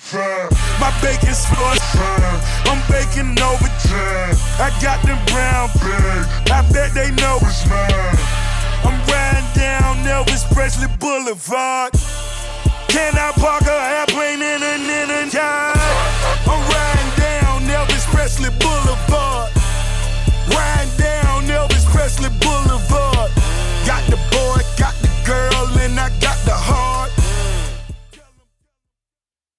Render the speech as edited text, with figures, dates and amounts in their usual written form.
My bacon's floor. I'm baking overtime. I got them brown bags. I bet they know it's mine. I'm riding down Elvis Presley Boulevard. Can I park an airplane in